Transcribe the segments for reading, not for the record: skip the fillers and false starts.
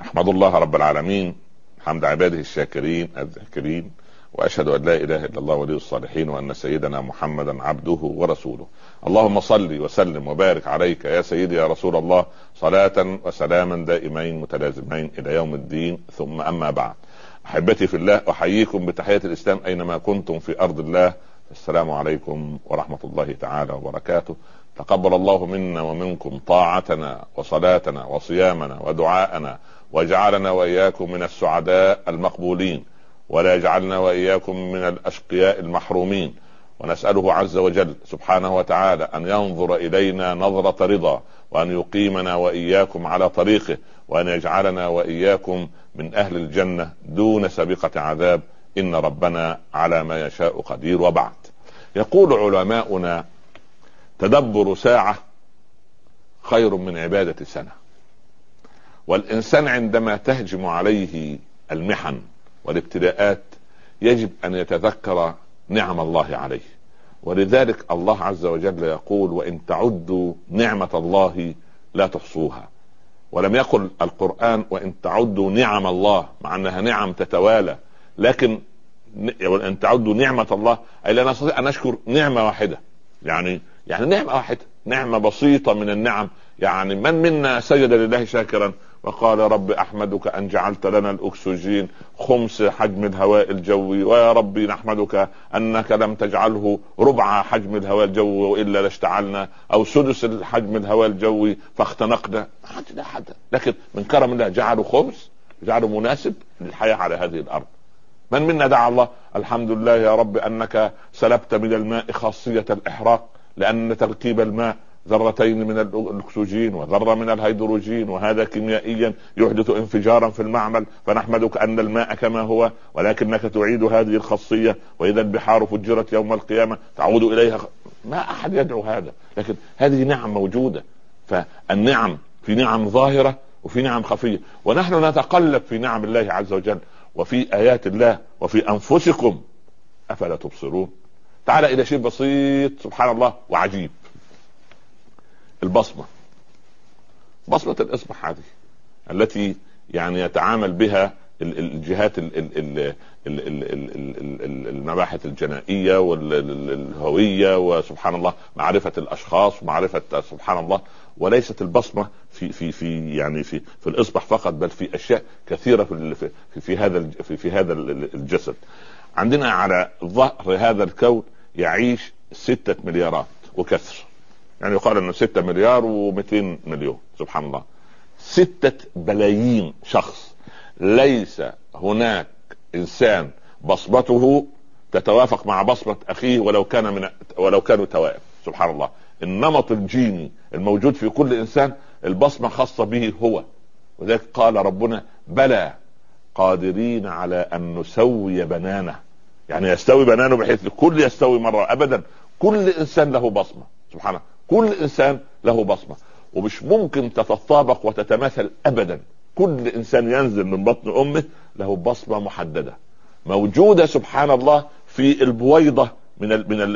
احمد الله رب العالمين حمد عباده الشاكرين الذاكرين، واشهد ان لا اله الا الله ولي الصالحين، وان سيدنا محمدا عبده ورسوله. اللهم صل وسلم وبارك عليك يا سيدي يا رسول الله، صلاة وسلاما دائمين متلازمين الى يوم الدين، ثم اما بعد. احبتي في الله، احييكم بتحية الاسلام اينما كنتم في ارض الله. السلام عليكم ورحمة الله تعالى وبركاته. تقبل الله منا ومنكم طاعتنا وصلاتنا وصيامنا ودعاءنا، وجعلنا وإياكم من السعداء المقبولين، ولا يجعلنا وإياكم من الأشقياء المحرومين. ونسأله عز وجل سبحانه وتعالى أن ينظر إلينا نظرة رضا، وأن يقيمنا وإياكم على طريقه، وأن يجعلنا وإياكم من أهل الجنة دون سابقة عذاب، إن ربنا على ما يشاء قدير. وبعد، يقول علماؤنا: تدبر ساعة خير من عبادة سنة. والإنسان عندما تهجم عليه المحن والابتلاءات يجب أن يتذكر نعم الله عليه. ولذلك الله عز وجل يقول: وإن تعدوا نعمة الله لا تحصوها. ولم يقل القرآن وإن تعدوا نعم الله، مع أنها نعم تتوالى، لكن وإن تعدوا نعمة الله أي لا نستطيع أن نشكر نعمة واحدة. يعني نعمة واحدة، نعمة بسيطة من النعم. يعني من منا سجد لله شاكرا وقال: رب أحمدك أن جعلت لنا الأكسجين 5 حجم الهواء الجوي، ويا ربي نحمدك أنك لم تجعله ربع حجم الهواء الجوي وإلا لاشتعلنا، أو سدس حجم الهواء الجوي فاختنقنا. حتى لكن من كرم الله جعله خبز، جعله مناسب للحياة على هذه الأرض. من منا دعا الله: الحمد لله يا رب أنك سلبت من الماء خاصية الإحراق، لأن تركيب الماء ذرتين من الأكسجين وذرة من الهيدروجين، وهذا كيميائيا يحدث انفجارا في المعمل، فنحمدك أن الماء كما هو، ولكنك تعيد هذه الخاصية، وإذا البحار فجرت يوم القيامة تعود إليها. ما أحد يدعو هذا، لكن هذه نعم موجودة. فالنعم في نعم ظاهرة وفي نعم خفية، ونحن نتقلب في نعم الله عز وجل وفي آيات الله وفي أنفسكم أفلا تبصرون. تعال إلى شيء بسيط سبحان الله وعجيب: البصمة. بصمة الإصبع هذه التي يعني يتعامل بها الجهات المباحث الجنائية والهوية، وسبحان الله معرفة الأشخاص ومعرفة سبحان الله. وليست البصمة في يعني في الإصبع فقط، بل في أشياء كثيرة في هذا الجسد. عندنا على ظهر هذا الكون يعيش 6 مليارات وكسر، يعني يقال انه 6 مليار و200 مليون. سبحان الله، 6 بلايين شخص. ليس هناك انسان بصمته تتوافق مع بصمة اخيه ولو كانوا توائم. سبحان الله، النمط الجيني الموجود في كل انسان البصمة خاصة به هو. وذلك قال ربنا: بلى قادرين على ان نسوي بنانه. يعني يستوي بنانه بحيث الكل يستوي مرة ابدا. كل انسان له بصمة. سبحان الله، كل انسان له بصمة، ومش ممكن تتطابق وتتماثل ابدا. كل انسان ينزل من بطن امه له بصمة محددة موجودة سبحان الله في البويضة من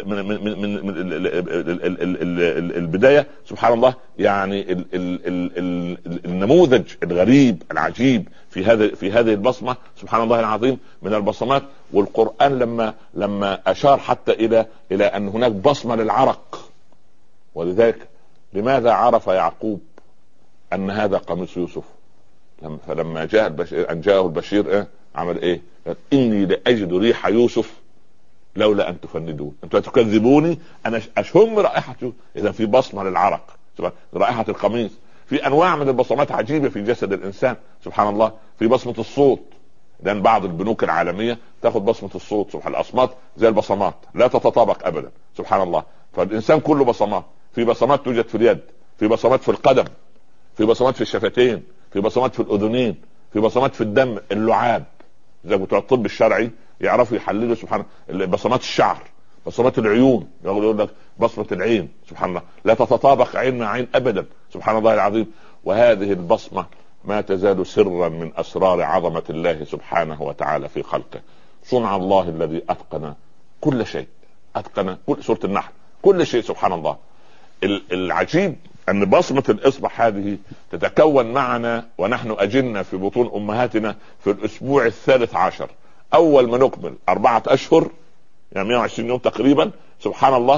البداية. سبحان الله، يعني النموذج الغريب العجيب في هذه البصمة سبحان الله العظيم من البصمات. والقرآن لما اشار حتى الى ان هناك بصمة للعرق. ولذلك لماذا عرف يعقوب ان هذا قميص يوسف؟ فلما جاءه البشير عمل ايه؟ قال: اني لاجد ريح يوسف لولا ان تفندون. انتوا تكذبوني، انا اشم رائحة يوسف. اذا في بصمة للعرق، رائحة القميص. في انواع من البصمات عجيبة في جسد الانسان. سبحان الله، في بصمة الصوت، لان بعض البنوك العالمية تاخذ بصمة الصوت. سبحان الله، الاصوات زي البصمات لا تتطابق ابدا. سبحان الله، فالانسان كله بصمات. في بصمات توجد في اليد، في بصمات في القدم، في بصمات في الشفتين، في بصمات في الاذنين، في بصمات في الدم، اللعاب. زي بتوع الطب الشرعي يعرفوا يحللوا سبحان الله بصمات الشعر، بصمات العيون. يقول لك بصمة العين سبحان الله لا تتطابق عين مع عين ابدا. سبحان الله العظيم. وهذه البصمة ما تزال سرا من اسرار عظمة الله سبحانه وتعالى في خلقه. صنع الله الذي اتقن كل شيء، اتقن كل سورة النحل كل شيء. سبحان الله. العجيب ان بصمة الاصبع هذه تتكون معنا ونحن اجلنا في بطون امهاتنا في الاسبوع الثالث عشر. اول ما نكمل 4 اشهر يعني 120 يوم تقريبا، سبحان الله،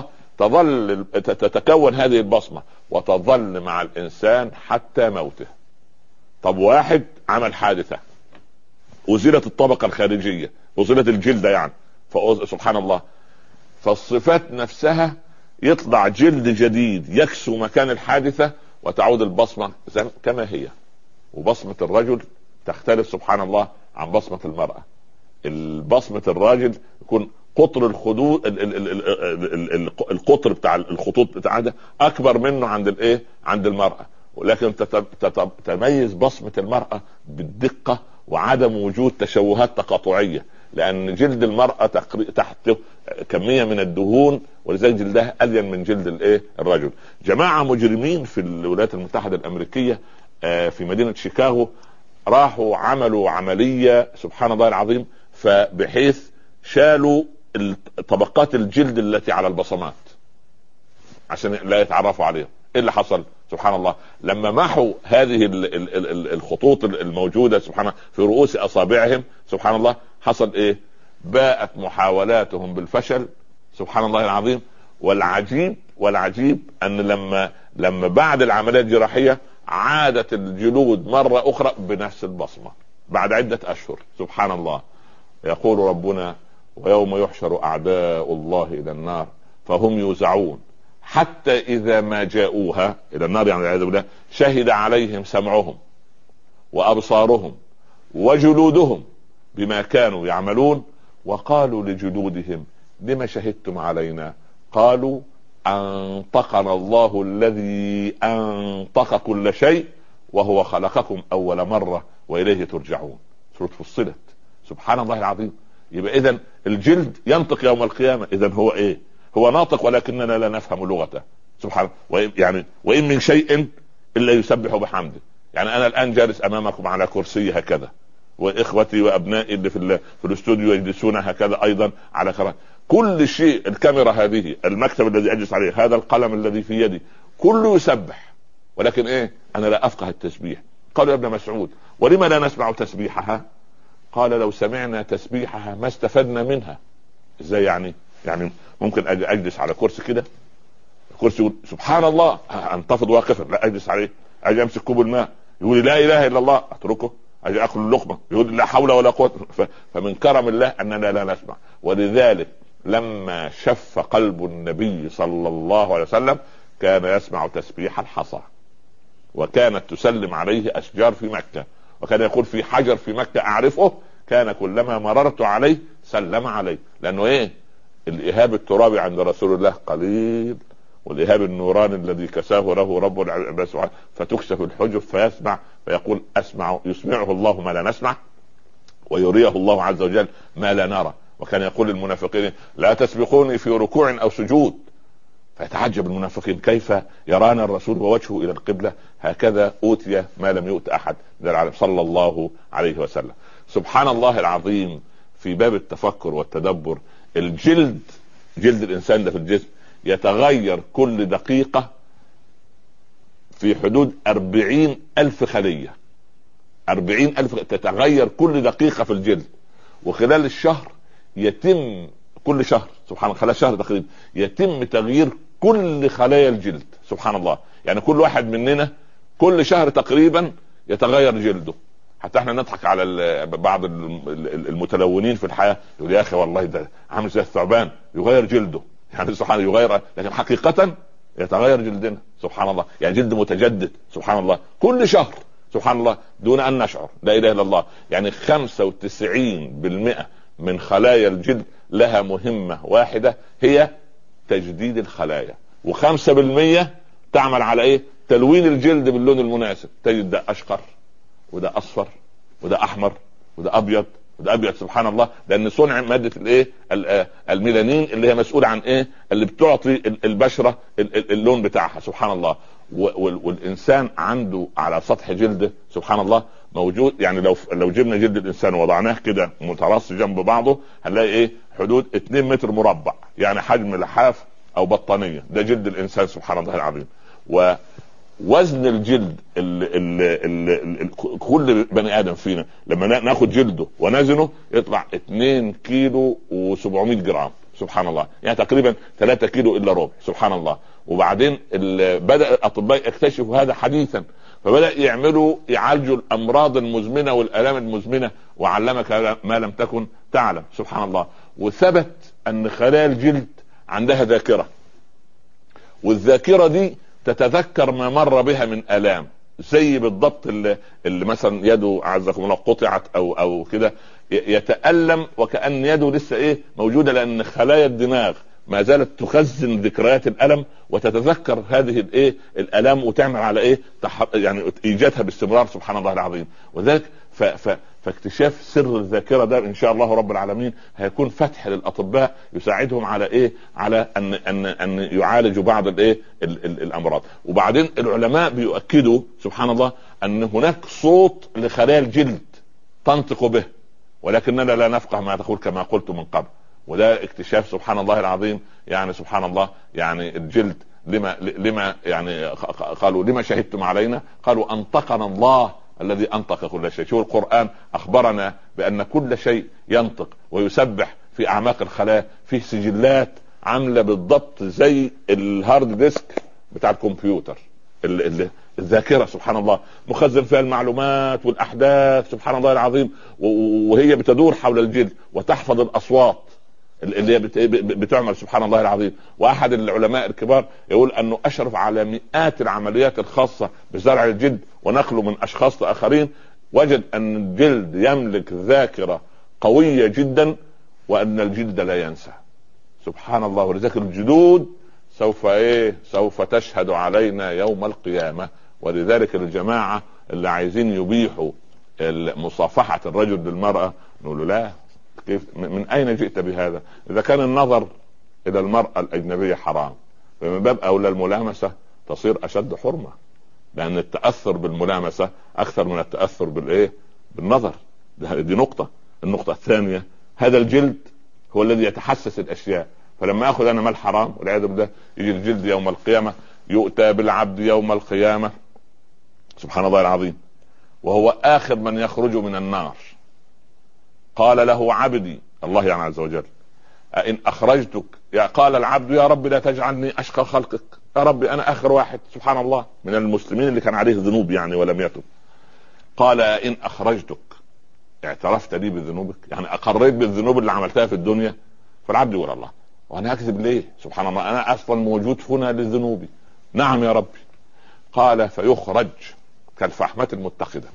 تتكون هذه البصمة وتظل مع الانسان حتى موته. طب واحد عمل حادثة، أزيلت الطبقة الخارجية، أزيلت الجلد يعني، سبحان الله، فالصفات نفسها يطلع جلد جديد يكسو مكان الحادثة وتعود البصمة كما هي. وبصمة الرجل تختلف سبحان الله عن بصمة المرأة. البصمة الراجل يكون قطر الخدود، القطر بتاع الخطوط بتاعها اكبر منه عند الايه، عند المرأة. ولكن تميز بصمة المرأة بالدقة وعدم وجود تشوهات تقاطعية، لان جلد المرأة تحته كمية من الدهون، ولذلك جلدها الين من جلد الايه، الرجل. جماعة مجرمين في الولايات المتحدة الامريكية في مدينة شيكاغو راحوا عملوا عملية سبحان الله العظيم، فبحيث شالوا طبقات الجلد التي على البصمات عشان لا يتعرفوا عليهم. ايه اللي حصل؟ سبحان الله، لما محوا هذه الخطوط الموجودة سبحان الله في رؤوس اصابعهم، سبحان الله، حصل ايه؟ باءت محاولاتهم بالفشل سبحان الله العظيم. والعجيب ان لما بعد العملية الجراحية عادت الجلود مرة اخرى بنفس البصمة بعد عدة اشهر. سبحان الله. يقول ربنا: ويوم يحشر اعداء الله الى النار فهم يوزعون حتى اذا ما جاءوها الى النار، يعني والعياذ بالله، شهد عليهم سمعهم وابصارهم وجلودهم بما كانوا يعملون، وقالوا لجلودهم: لما شهدتم علينا؟ قالوا: انطقنا الله الذي انطق كل شيء وهو خلقكم اول مرة واليه ترجعون. سورة فصلت. سبحان الله العظيم. يبقى اذا الجلد ينطق يوم القيامة. اذا هو ايه؟ هو ناطق ولكننا لا نفهم لغته. سبحان الله. يعني وإن من شيء إلا يسبح بحمده. يعني أنا الآن جالس أمامكم على كرسي هكذا، وإخوتي وأبنائي اللي في الاستوديو يجلسون هكذا أيضا على كراسي. كل شيء، الكاميرا هذه، المكتب الذي أجلس عليه، هذا القلم الذي في يدي، كله يسبح، ولكن إيه؟ أنا لا أفقه التسبيح. قالوا: يا ابن مسعود، ولما لا نسمع تسبيحها؟ قال: لو سمعنا تسبيحها ما استفدنا منها. إزاي يعني؟ يعني ممكن اجلس على كرسي كده، كرسي سبحان الله انتفض واقفا، لا اجلس عليه، اجي امسك كوب الماء يقول لا اله الا الله اتركه، اجي اكل اللقمه يقول لا حول ولا قوه. فمن كرم الله اننا لا نسمع. ولذلك لما شف قلب النبي صلى الله عليه وسلم كان يسمع تسبيح الحصى، وكانت تسلم عليه اشجار في مكة، وكان يقول: في حجر في مكة اعرفه كان كلما مررت عليه سلم عليه. لانه ايه؟ الإهاب الترابي عند رسول الله قليل، والإهاب النوراني الذي كساه له رب العباد سبحانه فتكشف الحجب فيسمع، فيقول: أسمع، يسمعه الله ما لا نسمع، ويريه الله عز وجل ما لا نرى. وكان يقول للمنافقين: لا تسبقوني في ركوع أو سجود. فيتعجب المنافقين: كيف يرانا الرسول ووجهه إلى القبلة؟ هكذا أوتي ما لم يؤت أحد من العالم صلى الله عليه وسلم. سبحان الله العظيم. في باب التفكر والتدبر، الجلد، جلد الإنسان ده في الجسم يتغير كل دقيقة في حدود 40,000 خلية. 40,000 تتغير كل دقيقة في الجلد. وخلال الشهر يتم، كل شهر سبحان الله، خلال شهر تقريبا يتم تغيير كل خلايا الجلد. سبحان الله. يعني كل واحد مننا كل شهر تقريبا يتغير جلده. حتى احنا نضحك على بعض المتلونين في الحياة، يقول: يا اخي والله ده عامل زي الثعبان يغير جلده. يعني سبحان الله يغير، لكن حقيقة يتغير جلدنا. سبحان الله. يعني جلد متجدد سبحان الله كل شهر سبحان الله دون ان نشعر. لا اله الا الله. يعني 95% من خلايا الجلد لها مهمة واحدة، هي تجديد الخلايا. و5% تعمل على ايه؟ تلوين الجلد باللون المناسب. تجد ده اشقر، وده اصفر، وده احمر، وده ابيض، وده ابيض. سبحان الله. لان صنع مادة الايه؟ الميلانين اللي هي مسؤولة عن ايه؟ اللي بتعطي البشرة اللون بتاعها. سبحان الله. والانسان عنده على سطح جلده سبحان الله موجود، يعني لو جبنا جلد الانسان ووضعناه كده متراص جنب بعضه هنلاقي ايه؟ حدود 2 متر مربع، يعني حجم لحاف او بطانية. ده جلد الانسان سبحان الله العظيم. وزن الجلد كل بني ادم فينا لما ناخد جلده ونزنه يطلع 2 كيلو و700 جرام، سبحان الله، يعني تقريبا 3 كيلو الا ربع، سبحان الله. وبعدين بدأ الاطباء يكتشفوا هذا حديثا، فبدأ يعالجوا الامراض المزمنة والالام المزمنة، وعلمك ما لم تكن تعلم، سبحان الله. وثبت ان خلايا الجلد عندها ذاكرة، والذاكرة دي تتذكر ما مر بها من الام، زي بالضبط اللي مثلا يده اعزكم الله قطعت او كده يتألم وكأن يده لسه موجودة، لان خلايا الدماغ ما زالت تخزن ذكريات الالم وتتذكر هذه الالام وتعمل على يعني ايجادها باستمرار، سبحان الله العظيم. وذلك فاكتشاف سر الذاكرة ده ان شاء الله رب العالمين هيكون فتح للاطباء يساعدهم على على ان يعالجوا بعض الامراض. وبعدين العلماء بيؤكدوا سبحان الله ان هناك صوت لخلايا الجلد تنطق به، ولكننا لا نفقه ما تقول كما قلت من قبل. وده اكتشاف سبحان الله العظيم، يعني سبحان الله، يعني الجلد لما يعني قالوا لما شهدتم علينا؟ قالوا انطقنا الله الذي انطق كل شيء. شو القرآن اخبرنا بان كل شيء ينطق ويسبح في اعماق الخلايا، فيه سجلات عامله بالضبط زي الهارد ديسك بتاع الكمبيوتر، الذاكرة سبحان الله مخزن فيها المعلومات والاحداث، سبحان الله العظيم، وهي بتدور حول الجلد وتحفظ الاصوات اللي هي بتعمل، سبحان الله العظيم. واحد العلماء الكبار يقول انه اشرف على مئات العمليات الخاصة بزرع الجلد ونقله من اشخاص لاخرين، وجد ان الجلد يملك ذاكرة قوية جدا، وان الجلد لا ينسى، سبحان الله. ولذلك الجلود سوف تشهد علينا يوم القيامة. ولذلك الجماعة اللي عايزين يبيحوا مصافحة الرجل للمرأة نقول له لا، كيف؟ من اين جئت بهذا؟ اذا كان النظر الى المرأة الاجنبية حرام، فمن باب اولى الملامسة تصير اشد حرمة، لان التأثر بالملامسة اكثر من التأثر بالنظر. دي نقطة. النقطة الثانية، هذا الجلد هو الذي يتحسس الاشياء، فلما اخذ انا مال حرام والعياذ بالله يجي الجلد يوم القيامة، يؤتى بالعبد يوم القيامة سبحان الله العظيم وهو اخر من يخرج من النار. قال له عبدي، الله يعني عز وجل، ان اخرجتك قال العبد يا رب لا تجعلني اشقى خلقك، يا رب انا اخر واحد سبحان الله من المسلمين اللي كان عليه ذنوب يعني ولم يتب. قال ان اخرجتك اعترفت لي بذنوبك، يعني اقريت بالذنوب اللي عملتها في الدنيا. فالعبد يقول الله وانا اكذب ليه؟ سبحان الله انا اصلا موجود هنا لذنوبي. نعم يا ربي. قال فيخرج كالفحمة المتخذة،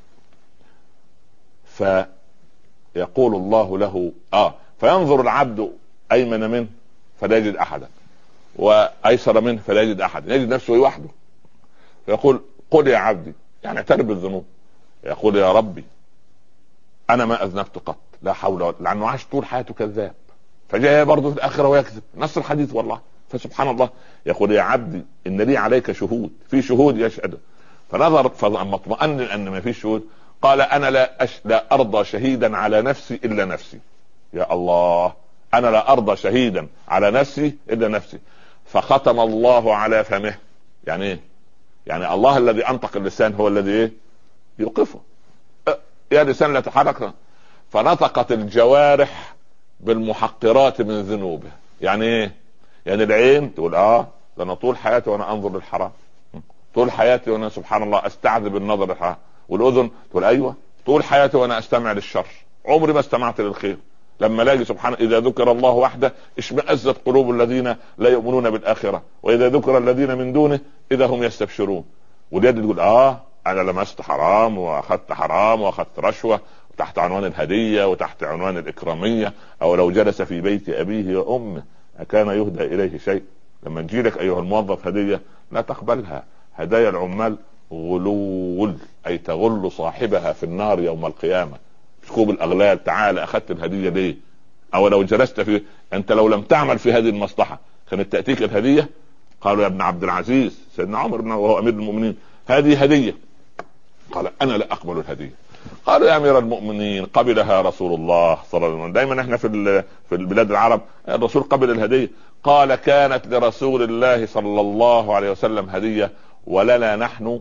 فيقول الله له فينظر العبد ايمن منه فلا يجد احدا، وايسر منه فلا يجد احد، يجد نفسه وحده. فيقول قل يا عبدي، يعني اعترف بالذنوب. يقول يا ربي انا ما اذنبت قط، لا حول ولا، لانه عاش طول حياته كذاب، فجاء برضه في الاخره ويكذب، نص الحديث والله. فسبحان الله يقول يا عبدي ان لي عليك شهود، في شهود يشهد. فنظر فلما اطمأن ان ما في شهود قال انا لا ارضى شهيدا على نفسي الا نفسي. يا الله، انا لا ارضى شهيدا على نفسي الا نفسي. فختم الله على فمه. يعني ايه؟ يعني الله الذي انطق اللسان هو الذي يوقفه. يا لسان لا تحرك. فنطقت الجوارح بالمحقرات من ذنوبه. يعني ايه؟ يعني العين تقول ده انا طول حياتي وانا انظر للحرام، طول حياتي وانا سبحان الله استعذب النظر للحرام. والاذن تقول ايوه طول حياتي وانا استمع للشر، عمري ما استمعت للخير. لما لاقي سبحان اذا ذكر الله وحده اشمئزت قلوب الذين لا يؤمنون بالاخره، واذا ذكر الذين من دونه اذا هم يستبشرون. واليد تقول انا لمست حرام واخذت حرام واخذت رشوه تحت عنوان الهديه وتحت عنوان الاكراميه، او لو جلس في بيت ابيه وامه اكان يهدى اليه شيء. لما تجيلك ايها الموظف هديه لا تقبلها. هدايا العمال غلول، اي تغل صاحبها في النار يوم القيامه. سكوب الاغلال، تعال اخذت الهديه ليه؟ او لو جلست في، انت لو لم تعمل في هذه المصلحه كانت تاتيك الهديه. قالوا يا ابن عبد العزيز، سيدنا عمر وهو امير المؤمنين، هذه هديه. قال انا لا اقبل الهديه. قالوا يا امير المؤمنين قبلها رسول الله صلى الله عليه وسلم. دايما احنا في البلاد العرب الرسول قبل الهديه. قال كانت لرسول الله صلى الله عليه وسلم هديه ولنا نحن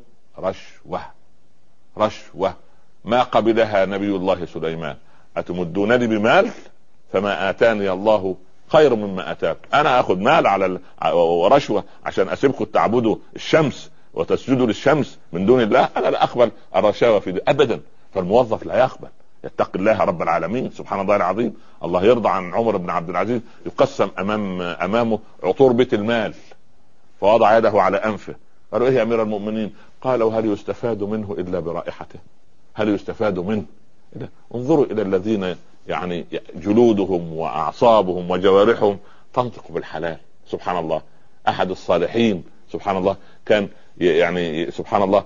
رشوة ما قبلها نبي الله سليمان. أتمدونني بمال فما آتاني الله خير مما آتاك. أنا أخذ مال على ورشوة عشان أسيبكم تعبدوا الشمس وتسجدوا للشمس من دون الله؟ أنا لا أقبل الرشاوى في أبدا. فالموظف لا يقبل، يتقي الله رب العالمين سبحان الله العظيم. الله يرضى عن عمر بن عبد العزيز، يقسم أمامه عطور بيت المال، فوضع يده على أنفه. قالوا إيه يا أمير المؤمنين؟ قالوا هل يستفاد منه إلا برائحته؟ هل يستفاد منه؟ انظروا إلى الذين يعني جلودهم وأعصابهم وجوارحهم تنطق بالحلال. سبحان الله. أحد الصالحين سبحان الله كان يعني سبحان الله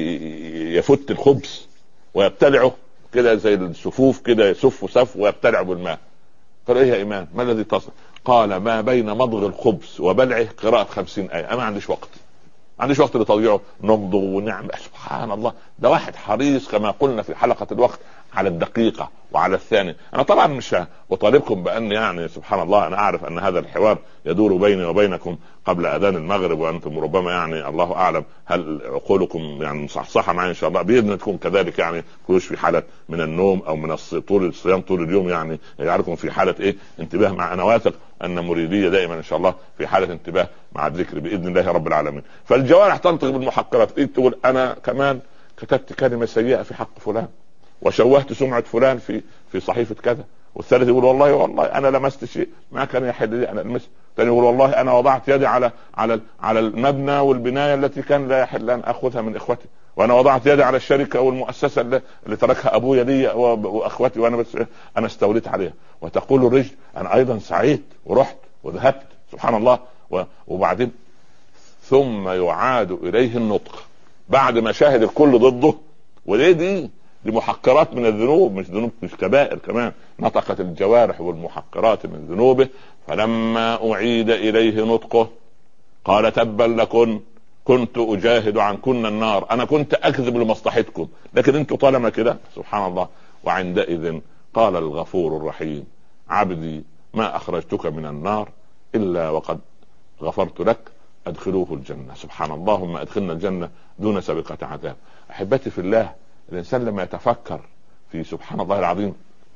يفت الخبز ويبتلعه كده زي السفوف كده، يسف سف ويبتلعه بالماء. قالوا ايه يا امام ما الذي تصل؟ قال ما بين مضغ الخبز وبلعه قراءة 50 آية. انا ما عنديش وقت، ما عنديش وقت لتضييعه، نمضغ ونعمل. سبحان الله، ده واحد حريص كما قلنا في حلقة الوقت على الدقيقة وعلى الثانية. انا طبعا مش اطالبكم بان يعني سبحان الله انا اعرف ان هذا الحوار يدور بيني وبينكم قبل اذان المغرب، وانتم ربما يعني الله اعلم هل عقولكم يعني مصحصحة معي ان شاء الله باذن تكون كذلك، يعني كلوش في حالة من النوم او من طول الصيام طول اليوم، يعني يجعلكم في حالة ايه انتباه. مع انا واثق ان مريدية دائما ان شاء الله في حالة انتباه مع الذكر باذن الله رب العالمين. فالجوارح تنطق بالمحقرات. تقول انا كمان كتبت كلمة سيئة في حق فلان، وشوهت سمعة فلان في صحيفة كذا. والثالث يقول والله انا لمست شيء ما كان يحل لي انا المس. الثاني يقول والله انا وضعت يدي على المبنى والبناية التي كان لا يحل ان اخذها من اخوتي، وانا وضعت يدي على الشركة والمؤسسة اللي تركها ابويا لي واخوتي وانا بس انا استوليت عليها. وتقول الرجل انا ايضا سعيت ورحت وذهبت سبحان الله. وبعدين ثم يعاد اليه النطق بعد ما شاهد الكل ضده. وليه دي محقرات من الذنوب، مش ذنوب مش كبائر كمان. نطقت الجوارح والمحقرات من ذنوبه. فلما أعيد إليه نطقه قال تبا لكن كنت أجاهد عنكن النار. أنا كنت أكذب لمصلحتكم لكن أنتوا طالما كده سبحان الله. وعندئذ قال الغفور الرحيم عبدي ما أخرجتك من النار إلا وقد غفرت لك أدخلوه الجنة. سبحان الله. اللهم أدخلنا الجنة دون سابقة عذاب. أحبتي في الله، الإنسان لما يتفكر في سبحان الله العظيم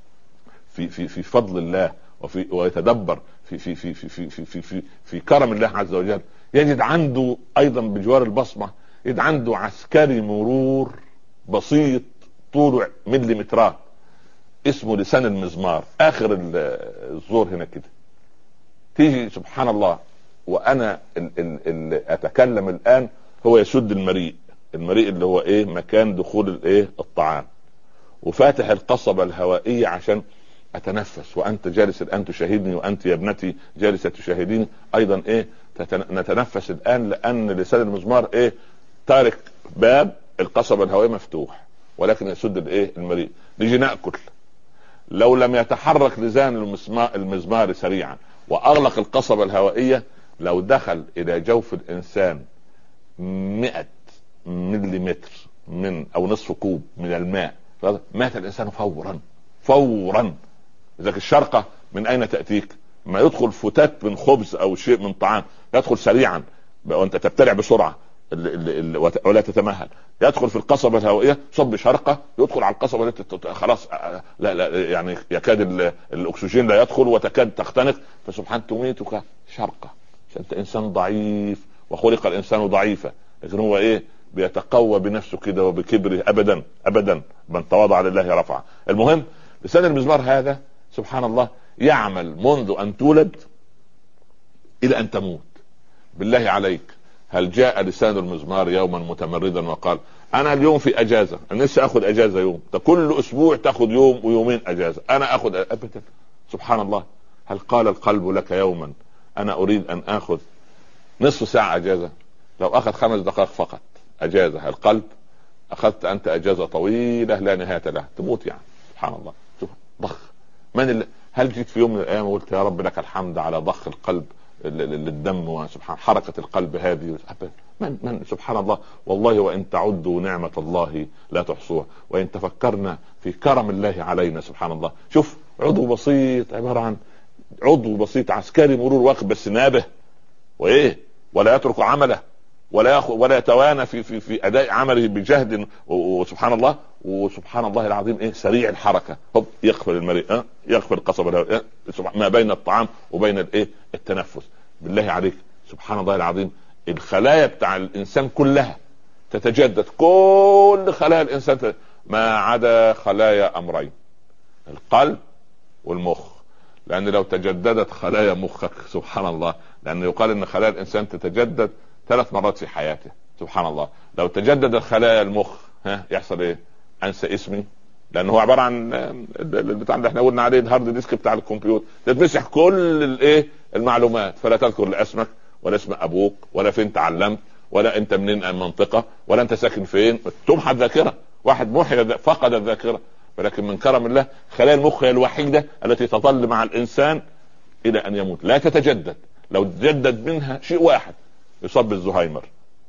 في فضل الله ويتدبر في كرم الله عز وجل، يجد عنده أيضا بجوار البصمة يجد عنده عسكري مرور بسيط طوله مليمترات اسمه لسان المزمار، آخر الزور هنا كده. تيجي سبحان الله وأنا اللي أتكلم الآن هو يسد المريء اللي هو ايه مكان دخول الايه الطعام، وفاتح القصبة الهوائية عشان اتنفس، وانت جالس الان تشاهدني وانت يا ابنتي جالسة تشاهديني ايضا ايه نتنفس الان، لان لسان المزمار ايه تارك باب القصبة الهوائية مفتوح ولكن يسد الايه المريء. نيجي ناكل، لو لم يتحرك لسان المزمار سريعا واغلق القصبة الهوائية، لو دخل الى جوف الانسان 100 مليمتر من او نصف كوب من الماء مات الانسان فورا. اذا الشرقة من اين تأتيك؟ ما يدخل فتات من خبز او شيء من طعام يدخل سريعا وانت تبتلع بسرعة ولا تتمهل، يدخل في القصبة الهوائية صب شرقة يدخل على القصبة خلاص لا يعني يكاد الاكسجين لا يدخل وتكاد تختنق، فسبحان تميتك شرقة. انت انسان ضعيف وخلق الانسان ضعيفا، لكن هو ايه بيتقوى بنفسه كده وبكبره ابدا من تواضع لله رفعه. المهم لسان المزمار هذا سبحان الله يعمل منذ ان تولد الى ان تموت. بالله عليك هل جاء لسان المزمار يوما متمردا وقال انا اليوم في اجازة، انا لسه اخذ اجازة يوم؟ ده كل اسبوع تاخذ يوم ويومين اجازة، انا اخذ ابدا. سبحان الله. هل قال القلب لك يوما انا اريد ان اخذ نصف ساعة اجازة؟ لو اخذ 5 دقائق فقط اجازة القلب اخذت انت اجازة طويلة لا نهاية لها، تموت يعني. سبحان الله. شوف ضخ هل جيت في يوم من الايام وقلت يا رب لك الحمد على ضخ القلب للدم وسبحان حركة القلب هذه؟ من سبحان الله. والله وان تعدوا نعمة الله لا تحصوها. وان تفكرنا في كرم الله علينا سبحان الله. شوف عضو بسيط عبارة عن عضو بسيط عسكري مرور واقف بس نابه وايه ولا يترك عمله ولا يتوانى في اداء عمله بجهد، وسبحان الله، وسبحان الله العظيم ايه سريع الحركه، هوب يغفر المريء، يغفر القصب ما بين الطعام وبين الايه التنفس. بالله عليك سبحان الله العظيم، الخلايا بتاع الانسان كلها تتجدد، كل خلايا الانسان ما عدا خلايا امرين، القلب والمخ. لان لو تجددت خلايا مخك سبحان الله، لان يقال ان خلايا الانسان تتجدد 3 مرات في حياته سبحان الله. لو تجدد خلايا المخ يحصل ايه؟ انسى اسمي، لان هو عباره عن البتاع اللي احنا قلنا عليه الهارد ديسك بتاع الكمبيوتر، تتمسح كل الايه المعلومات، فلا تذكر لا اسمك ولا اسم ابوك ولا فين تعلمت ولا انت منين المنطقه ولا انت ساكن فين، تمحى الذاكره. واحد محي فقد الذاكره. ولكن من كرم الله خلايا المخ هي الوحيده التي تظل مع الانسان الى ان يموت، لا تتجدد. لو تجدد منها شيء واحد يصاب بالزهايمر.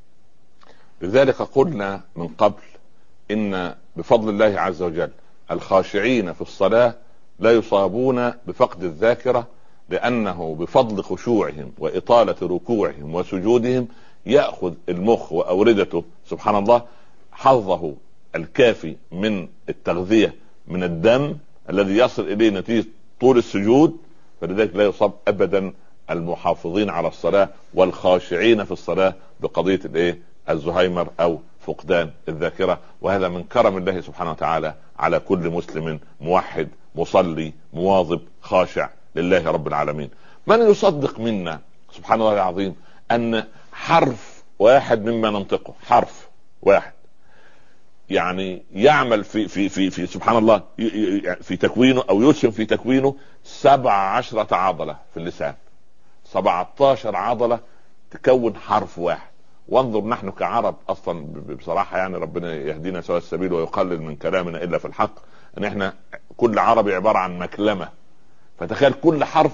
لذلك قلنا من قبل ان بفضل الله عز وجل الخاشعين في الصلاة لا يصابون بفقد الذاكرة، لانه بفضل خشوعهم واطالة ركوعهم وسجودهم يأخذ المخ واوردته سبحان الله حظه الكافي من التغذية من الدم الذي يصل اليه نتيجة طول السجود. فلذلك لا يصاب ابدا المحافظين على الصلاة والخاشعين في الصلاة بقضية الايه الزهايمر او فقدان الذاكرة. وهذا من كرم الله سبحانه وتعالى على كل مسلم موحد مصلي مواظب خاشع لله رب العالمين. من يصدق منا سبحان الله العظيم ان حرف واحد مما ننطقه، حرف واحد يعني يعمل في سبحان الله في تكوينه او يسهم في تكوينه 17 عضلة في اللسان، 17 عضلة تكون حرف واحد. وانظر نحن كعرب اصلا بصراحة يعني ربنا يهدينا سواء السبيل ويقلل من كلامنا الا في الحق، ان احنا كل عربي عبارة عن مكلمة. فتخيل كل حرف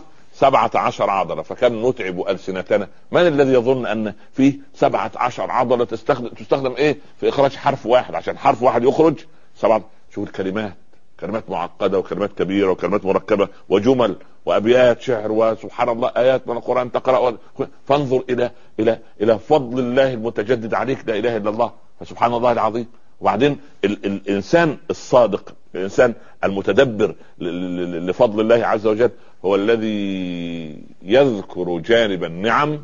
17 عضلة، فكم نتعب ألسنتنا. من الذي يظن ان فيه 17 عضلة تستخدم ايه في اخراج حرف واحد، عشان حرف واحد يخرج 7. شوف الكلمات، كلمات معقدة وكلمات كبيرة وكلمات مركبة وجمل وابيات شعر وسبحان الله ايات من القرآن تقرأ. فانظر الى فضل الله المتجدد عليك، لا اله الا الله، فسبحان الله العظيم. وبعدين الانسان الصادق، الانسان المتدبر لفضل الله عز وجل هو الذي يذكر جانب النعم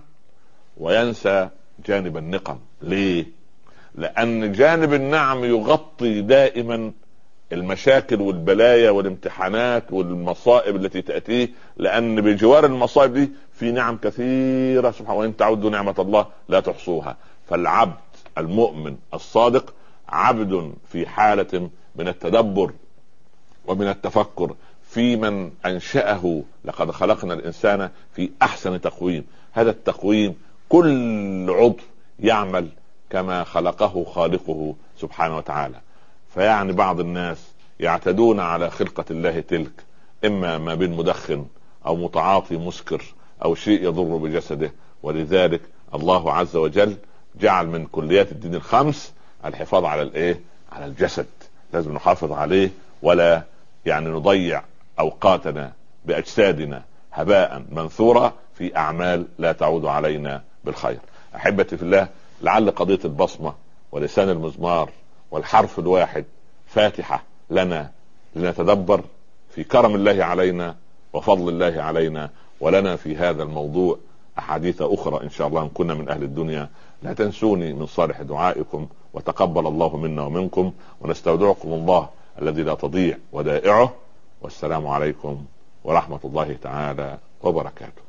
وينسى جانب النقم. ليه؟ لان جانب النعم يغطي دائما المشاكل والبلايا والامتحانات والمصائب التي تأتيه، لان بجوار المصائب دي في نعم كثيرة سبحانه، وان تعودوا نعمة الله لا تحصوها. فالعبد المؤمن الصادق عبد في حالة من التدبر ومن التفكر في من انشأه. لقد خلقنا الانسان في احسن تقويم، هذا التقويم كل عضو يعمل كما خلقه خالقه سبحانه وتعالى. فيعني بعض الناس يعتدون على خلقة الله تلك، اما ما بين مدخن او متعاطي مسكر او شيء يضر بجسده. ولذلك الله عز وجل جعل من كليات الدين الخمس الحفاظ على الايه على الجسد. لازم نحافظ عليه ولا يعني نضيع اوقاتنا باجسادنا هباء منثورا في اعمال لا تعود علينا بالخير. احبتي في الله، لعل قضية البصمة ولسان المزمار والحرف الواحد فاتحة لنا لنتدبر في كرم الله علينا وفضل الله علينا. ولنا في هذا الموضوع احاديث اخرى ان شاء الله ان كنا من اهل الدنيا. لا تنسوني من صالح دعائكم، وتقبل الله منا ومنكم، ونستودعكم الله الذي لا تضيع ودائعه. والسلام عليكم ورحمة الله تعالى وبركاته.